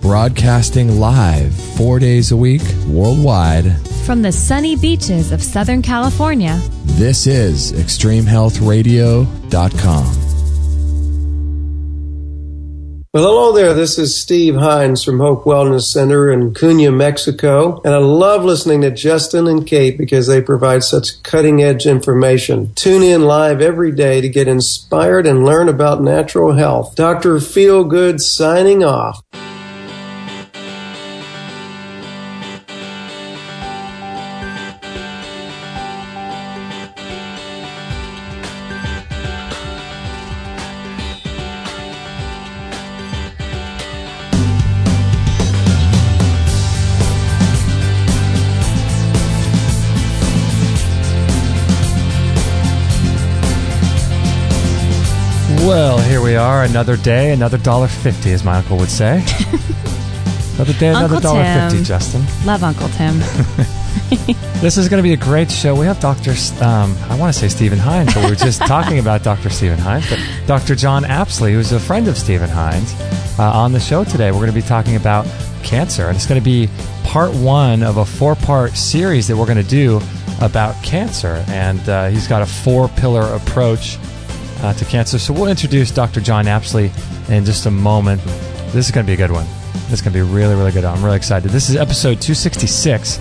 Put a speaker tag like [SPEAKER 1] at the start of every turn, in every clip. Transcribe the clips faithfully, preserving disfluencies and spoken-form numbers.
[SPEAKER 1] broadcasting live four days a week worldwide
[SPEAKER 2] from the sunny beaches of Southern California.
[SPEAKER 1] This is extreme health radio dot com.
[SPEAKER 3] Well, hello there. This is Steve Hines from Hope Wellness Center in Cunha, Mexico. And I love listening to Justin and Kate because they provide such cutting-edge information. Tune in live every day to get inspired and learn about natural health. Doctor Feelgood signing off.
[SPEAKER 4] Well, here we are, another day, another dollar fifty, as my uncle would say. Another day, another dollar fifty, Justin.
[SPEAKER 2] Love Uncle Tim.
[SPEAKER 4] This is going to be a great show. We have Doctor Um, I want to say Stephen Hines, but we were just talking about Doctor Stephen Hines, but Doctor John Apsley, who's a friend of Stephen Hines, uh, on the show today. We're going to be talking about cancer, and it's going to be part one of a four-part series that we're going to do about cancer, and uh, he's got a four-pillar approach Uh, to cancer. So we'll introduce Doctor John Apsley in just a moment. This is going to be a good one. This is going to be really, really good. I'm really excited. This is episode two sixty-six,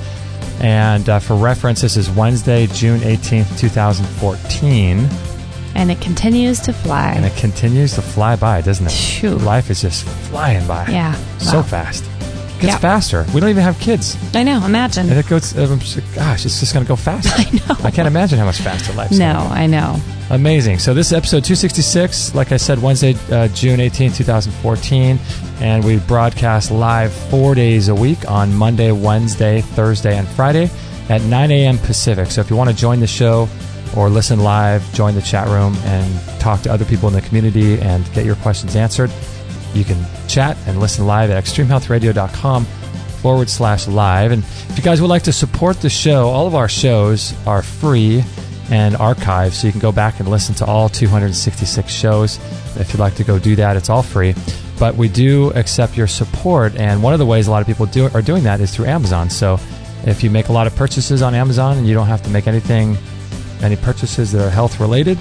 [SPEAKER 4] and uh, for reference, this is Wednesday, June eighteenth, twenty fourteen.
[SPEAKER 2] And it continues to fly.
[SPEAKER 4] And it continues to fly by, doesn't it?
[SPEAKER 2] Shoot.
[SPEAKER 4] Life is just flying by.
[SPEAKER 2] Yeah.
[SPEAKER 4] So
[SPEAKER 2] wow.
[SPEAKER 4] fast. It gets
[SPEAKER 2] Yep.
[SPEAKER 4] faster. We don't even have kids.
[SPEAKER 2] I know. Imagine.
[SPEAKER 4] And it goes, um, gosh, it's just going to go faster.
[SPEAKER 2] I know.
[SPEAKER 4] I can't imagine how much faster life's
[SPEAKER 2] No,
[SPEAKER 4] going.
[SPEAKER 2] I know.
[SPEAKER 4] Amazing. So this is episode two sixty-six, like I said, Wednesday, uh, June eighteenth, twenty fourteen, and we broadcast live four days a week on Monday, Wednesday, Thursday, and Friday at nine a.m. Pacific. So if you want to join the show or listen live, join the chat room and talk to other people in the community and get your questions answered, you can chat and listen live at extreme health radio dot com forward slash live. And if you guys would like to support the show, all of our shows are free and archived, so you can go back and listen to all two hundred sixty-six shows. If you'd like to go do that, it's all free. But we do accept your support, and one of the ways a lot of people do are doing that is through Amazon. So if you make a lot of purchases on Amazon and you don't have to make anything, any purchases that are health related,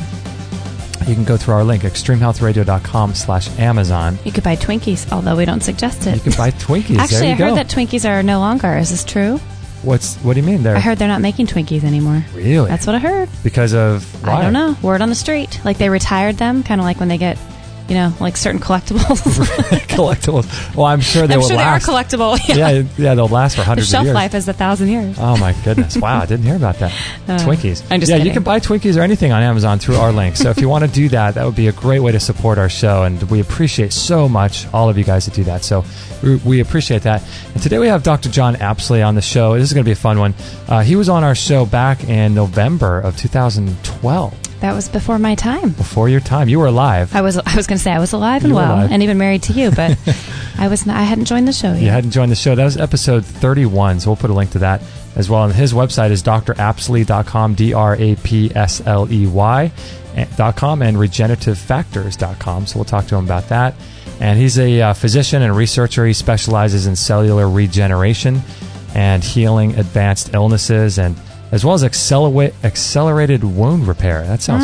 [SPEAKER 4] you can go through our link, extreme health radio dot com slash Amazon.
[SPEAKER 2] You could buy Twinkies, although we don't suggest it.
[SPEAKER 4] You can buy Twinkies.
[SPEAKER 2] Actually,
[SPEAKER 4] there you
[SPEAKER 2] I heard
[SPEAKER 4] go.
[SPEAKER 2] that Twinkies are no longer. Is this true?
[SPEAKER 4] What's what do you mean? They're
[SPEAKER 2] I heard they're not making Twinkies anymore.
[SPEAKER 4] Really?
[SPEAKER 2] That's what I heard.
[SPEAKER 4] Because of why?
[SPEAKER 2] I don't know. Word on the street. Like they retired them, kind of like when they get, you know, like certain collectibles.
[SPEAKER 4] Collectibles. Well, I'm sure they
[SPEAKER 2] I'm
[SPEAKER 4] will
[SPEAKER 2] sure
[SPEAKER 4] last.
[SPEAKER 2] they are collectible. Yeah.
[SPEAKER 4] yeah, yeah, they'll last for
[SPEAKER 2] The
[SPEAKER 4] hundreds of
[SPEAKER 2] shelf
[SPEAKER 4] years.
[SPEAKER 2] life is a thousand years.
[SPEAKER 4] Oh my goodness! Wow, I didn't hear about that.
[SPEAKER 2] Uh,
[SPEAKER 4] Twinkies.
[SPEAKER 2] I'm just
[SPEAKER 4] yeah,
[SPEAKER 2] kidding.
[SPEAKER 4] you can buy Twinkies or anything on Amazon through our link. So if you want to do that, that would be a great way to support our show, and we appreciate so much all of you guys that do that. So we, we appreciate that. And today we have Doctor John Apsley on the show. This is going to be a fun one. Uh, he was on our show back in November of two thousand twelve.
[SPEAKER 2] That was before my time.
[SPEAKER 4] Before your time, you were alive.
[SPEAKER 2] I was. I was going to say I was alive and
[SPEAKER 4] You were
[SPEAKER 2] well,
[SPEAKER 4] alive.
[SPEAKER 2] and even married to you, but I was. Not, I hadn't joined the show yet.
[SPEAKER 4] You hadn't joined the show. That was episode thirty-one, so we'll put a link to that as well. And his website is d r apsley dot com, D R A P S L E Y dot com, and regenerative factors dot com. So we'll talk to him about that. And he's a uh, physician and researcher. He specializes in cellular regeneration and healing advanced illnesses, and as well as accelerate, accelerated wound repair. That sounds